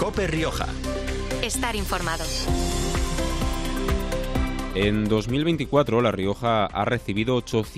COPE Rioja. Estar informado. En 2024, La Rioja ha recibido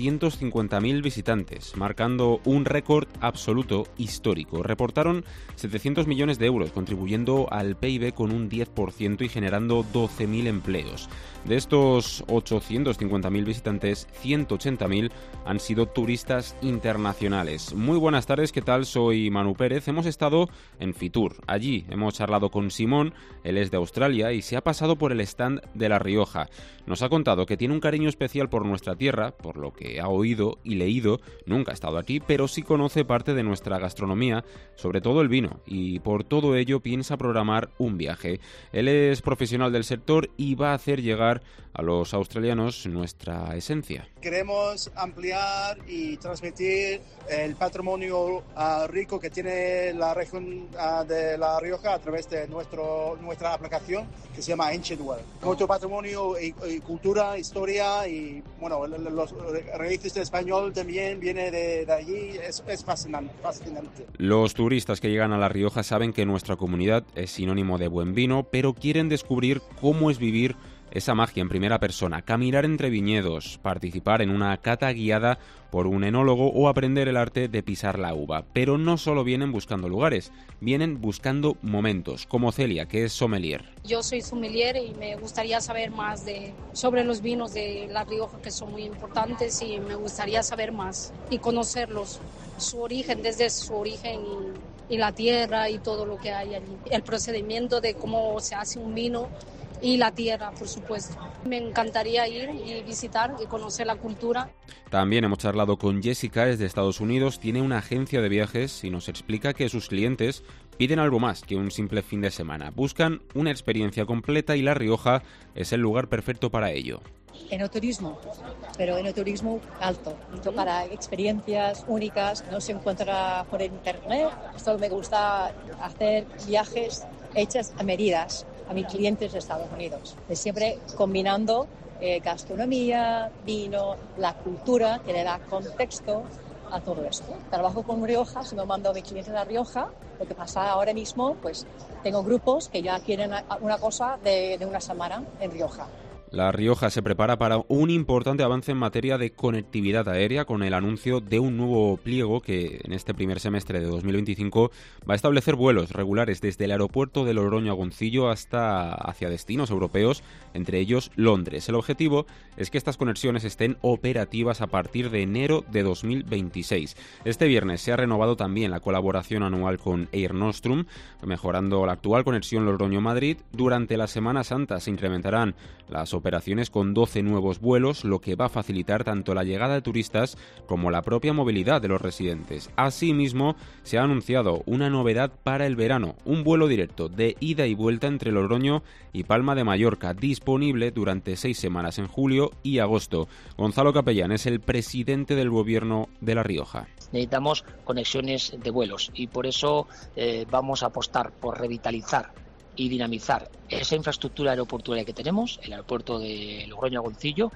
850.000 visitantes, marcando un récord absoluto histórico. Reportaron 700 millones de euros, contribuyendo al PIB con un 10% y generando 12.000 empleos. De estos 850.000 visitantes, 180.000 han sido turistas internacionales. Muy buenas tardes, ¿qué tal? Soy Manu Pérez. Hemos estado en Fitur. Allí hemos charlado con Simón, él es de Australia y se ha pasado por el stand de La Rioja. Nos ha contado que tiene un cariño especial por nuestra tierra, por lo que ha oído y leído. Nunca ha estado aquí, pero sí conoce parte de nuestra gastronomía, sobre todo el vino, y por todo ello piensa programar un viaje. Él es profesional del sector y va a hacer llegar a los australianos nuestra esencia. Queremos ampliar y transmitir el patrimonio rico que tiene la región de La Rioja a través de nuestra aplicación que se llama Ancient World. Nuestro patrimonio y cultura, historia y bueno, los raíces del español también viene de allí, es fascinante. Los turistas que llegan a La Rioja saben que nuestra comunidad es sinónimo de buen vino, pero quieren descubrir cómo es vivir esa magia en primera persona, caminar entre viñedos, participar en una cata guiada por un enólogo o aprender el arte de pisar la uva. Pero no solo vienen buscando lugares, vienen buscando momentos, como Celia, que es sommelier. Yo soy sommelier y me gustaría saber más sobre los vinos de La Rioja, que son muy importantes, y me gustaría saber más y conocerlos, su origen, desde su origen y la tierra y todo lo que hay allí. El procedimiento de cómo se hace un vino y la tierra, por supuesto. Me encantaría ir y visitar y conocer la cultura. También hemos charlado con Jessica, es de Estados Unidos, tiene una agencia de viajes y nos explica que sus clientes piden algo más que un simple fin de semana. Buscan una experiencia completa y La Rioja es el lugar perfecto para ello. Enoturismo, pero enoturismo alto, para experiencias únicas, no se encuentra por internet. Solo me gusta hacer viajes hechos a medidas a mis clientes de Estados Unidos, siempre combinando gastronomía, vino, la cultura que le da contexto a todo esto. Trabajo con Rioja, si me mando a mis clientes de La Rioja. Lo que pasa ahora mismo, pues tengo grupos que ya quieren una cosa de una semana en Rioja. La Rioja se prepara para un importante avance en materia de conectividad aérea con el anuncio de un nuevo pliego que en este primer semestre de 2025 va a establecer vuelos regulares desde el aeropuerto de Logroño-Agoncillo hasta hacia destinos europeos, entre ellos Londres. El objetivo es que estas conexiones estén operativas a partir de enero de 2026. Este viernes se ha renovado también la colaboración anual con Air Nostrum, mejorando la actual conexión Logroño-Madrid. Durante la Semana Santa se incrementarán las operaciones con 12 nuevos vuelos, lo que va a facilitar tanto la llegada de turistas como la propia movilidad de los residentes. Asimismo, se ha anunciado una novedad para el verano, un vuelo directo de ida y vuelta entre Logroño y Palma de Mallorca, disponible durante 6 semanas en julio y agosto. Gonzalo Capellán es el presidente del gobierno de La Rioja. Necesitamos conexiones de vuelos y por eso vamos a apostar por revitalizar y dinamizar esa infraestructura aeroportuaria que tenemos, el aeropuerto de Logroño-Agoncillo,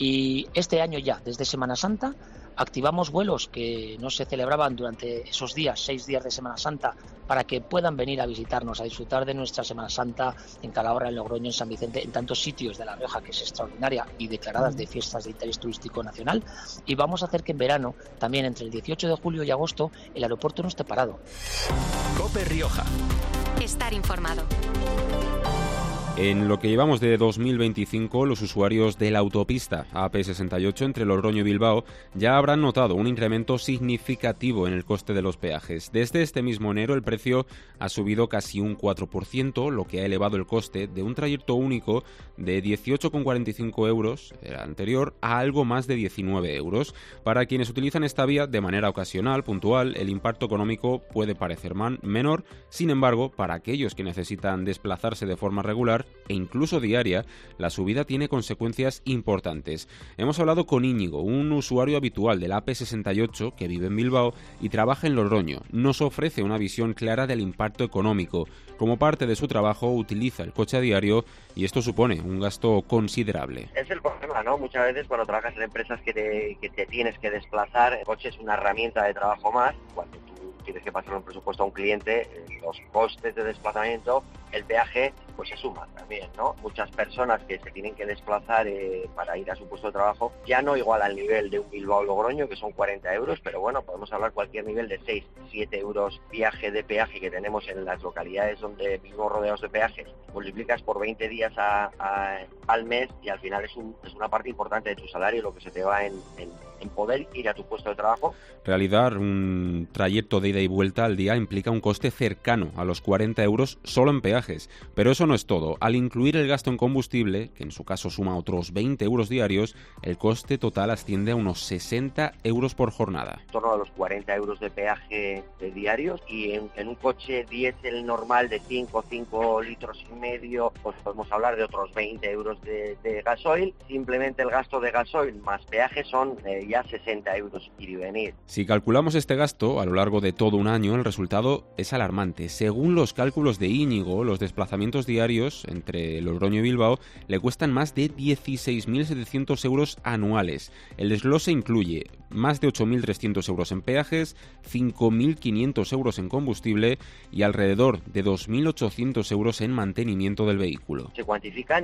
y este año ya, desde Semana Santa, activamos vuelos que no se celebraban durante esos días, 6 días de Semana Santa, para que puedan venir a visitarnos, a disfrutar de nuestra Semana Santa en Calahorra, en Logroño, en San Vicente, en tantos sitios de La Rioja, que es extraordinaria y declaradas de fiestas de interés turístico nacional. Y vamos a hacer que en verano, también entre el 18 de julio y agosto, el aeropuerto no esté parado. COPE Rioja. Estar informado. En lo que llevamos de 2025, los usuarios de la autopista AP68 entre Logroño y Bilbao ya habrán notado un incremento significativo en el coste de los peajes. Desde este mismo enero el precio ha subido casi un 4%, lo que ha elevado el coste de un trayecto único de 18,45 euros, el anterior, a algo más de 19 euros. Para quienes utilizan esta vía de manera ocasional, puntual, el impacto económico puede parecer menor. Sin embargo, para aquellos que necesitan desplazarse de forma regular e incluso diaria, la subida tiene consecuencias importantes. Hemos hablado con Íñigo, un usuario habitual del AP68 que vive en Bilbao y trabaja en Logroño. Nos ofrece una visión clara del impacto económico. Como parte de su trabajo utiliza el coche a diario y esto supone un gasto considerable. Es el problema, ¿no? Muchas veces cuando trabajas en empresas que te tienes que desplazar, el coche es una herramienta de trabajo más. Cuando tú tienes que pasar un presupuesto a un cliente, los costes de desplazamiento, el peaje, pues se suman también, ¿no? Muchas personas que se tienen que desplazar para ir a su puesto de trabajo, ya no igual al nivel de un Bilbao-Logroño, que son 40 euros, pero bueno, podemos hablar cualquier nivel de 6, 7 euros viaje de peaje que tenemos en las localidades donde vivimos rodeados de peajes, multiplicas por 20 días al mes y al final es una parte importante de tu salario lo que se te va en poder ir a tu puesto de trabajo. Realizar un trayecto de ida y vuelta al día implica un coste cercano a los 40 euros solo en peajes. Pero eso no es todo. Al incluir el gasto en combustible, que en su caso suma otros 20 euros diarios, el coste total asciende a unos 60 euros por jornada. En torno a los 40 euros de peaje diarios, y en un coche diésel normal de 5 litros y medio, pues podemos hablar de otros 20 euros de gasoil. Simplemente el gasto de gasoil más peaje son ya 60 euros ir y venir. Si calculamos este gasto a lo largo de todo un año, el resultado es alarmante. Según los cálculos de Íñigo, los desplazamientos diarios entre Logroño y Bilbao le cuestan más de 16.700 euros anuales. El desglose incluye más de 8.300 euros en peajes, 5.500 euros en combustible y alrededor de 2.800 euros en mantenimiento del vehículo. Se cuantifica en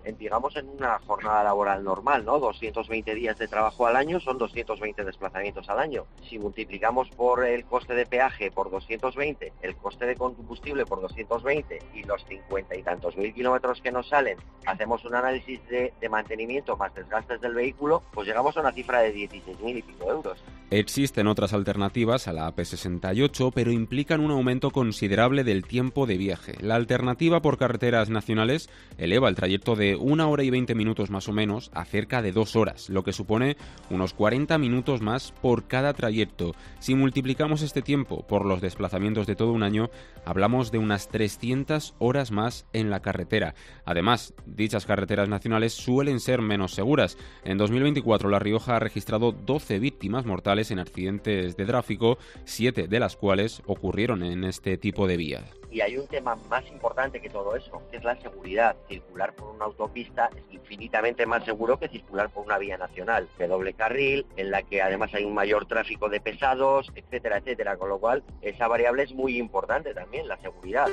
una jornada laboral normal, ¿no? 220 días de trabajo al año son 220 desplazamientos al año. Si multiplicamos por el coste de peaje por 220, el coste de combustible por 220 y los 50 y tantos mil kilómetros que nos salen, hacemos un análisis de mantenimiento más desgastes del vehículo, pues llegamos a una cifra de 16.000 y pico euros. Existen otras alternativas a la AP68, pero implican un aumento considerable del tiempo de viaje. La alternativa por carreteras nacionales eleva el trayecto de 1 hora y 20 minutos más o menos a cerca de 2 horas, lo que supone unos 40 minutos más por cada trayecto. Si multiplicamos este tiempo por los desplazamientos de todo un año, hablamos de unas 300 horas más en la carretera. Además, dichas carreteras nacionales suelen ser menos seguras. En 2024, La Rioja ha registrado 12 víctimas mortales en accidentes de tráfico, 7 de las cuales ocurrieron en este tipo de vías. Y hay un tema más importante que todo eso, que es la seguridad. Circular por una autopista es infinitamente más seguro que circular por una vía nacional de doble carril, en la que además hay un mayor tráfico de pesados, etcétera, etcétera. Con lo cual, esa variable es muy importante también, la seguridad.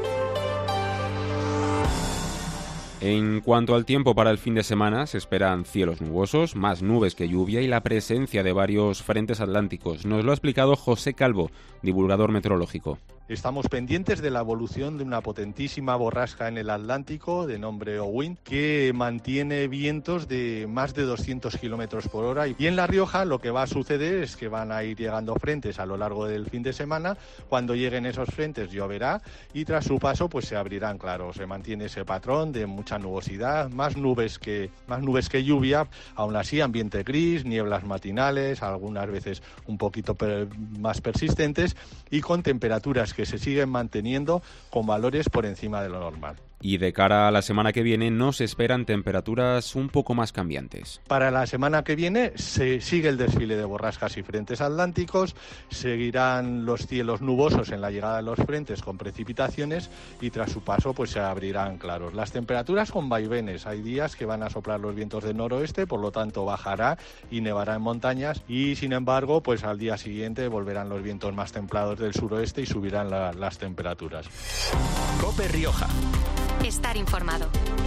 En cuanto al tiempo para el fin de semana, se esperan cielos nubosos, más nubes que lluvia y la presencia de varios frentes atlánticos. Nos lo ha explicado José Calvo, divulgador meteorológico. Estamos pendientes de la evolución de una potentísima borrasca en el Atlántico de nombre Owen, que mantiene vientos de más de 200 kilómetros por hora. Y en La Rioja lo que va a suceder es que van a ir llegando frentes a lo largo del fin de semana. Cuando lleguen esos frentes lloverá y tras su paso pues se abrirán claros. Se mantiene ese patrón de mucha nubosidad, más nubes que lluvia. Aún así, ambiente gris, nieblas matinales, algunas veces un poquito más persistentes y con temperaturas que se siguen manteniendo con valores por encima de lo normal. Y de cara a la semana que viene nos esperan temperaturas un poco más cambiantes. Para la semana que viene se sigue el desfile de borrascas y frentes atlánticos, seguirán los cielos nubosos en la llegada de los frentes con precipitaciones y tras su paso pues se abrirán claros. Las temperaturas con vaivenes, hay días que van a soplar los vientos del noroeste, por lo tanto bajará y nevará en montañas y sin embargo pues al día siguiente volverán los vientos más templados del suroeste y subirán las temperaturas. COPE Rioja. Estar informado.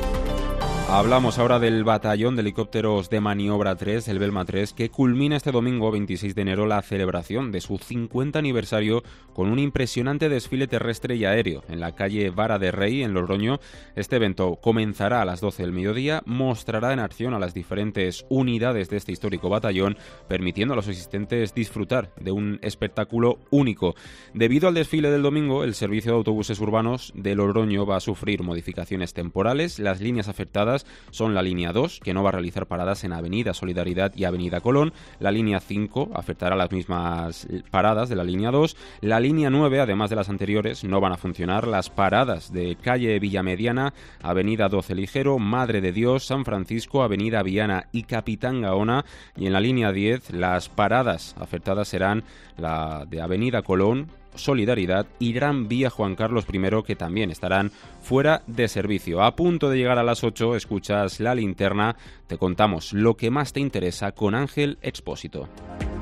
Hablamos ahora del Batallón de Helicópteros de Maniobra 3, el Belma 3, que culmina este domingo 26 de enero la celebración de su 50 aniversario con un impresionante desfile terrestre y aéreo en la calle Vara de Rey, en Logroño. Este evento comenzará a las 12 del mediodía, mostrará en acción a las diferentes unidades de este histórico batallón, permitiendo a los asistentes disfrutar de un espectáculo único. Debido al desfile del domingo, el servicio de autobuses urbanos de Logroño va a sufrir modificaciones temporales. Las líneas afectadas son la línea 2, que no va a realizar paradas en Avenida Solidaridad y Avenida Colón. La línea 5 afectará las mismas paradas de la línea 2. La línea 9, además de las anteriores, no van a funcionar las paradas de calle Villamediana, Avenida 12 Ligero, Madre de Dios, San Francisco, Avenida Viana y Capitán Gaona. Y en la línea 10, las paradas afectadas serán la de Avenida Colón, Solidaridad y Gran Vía Juan Carlos I, que también estarán fuera de servicio. A punto de llegar a las 8, escuchas La Linterna, te contamos lo que más te interesa con Ángel Expósito.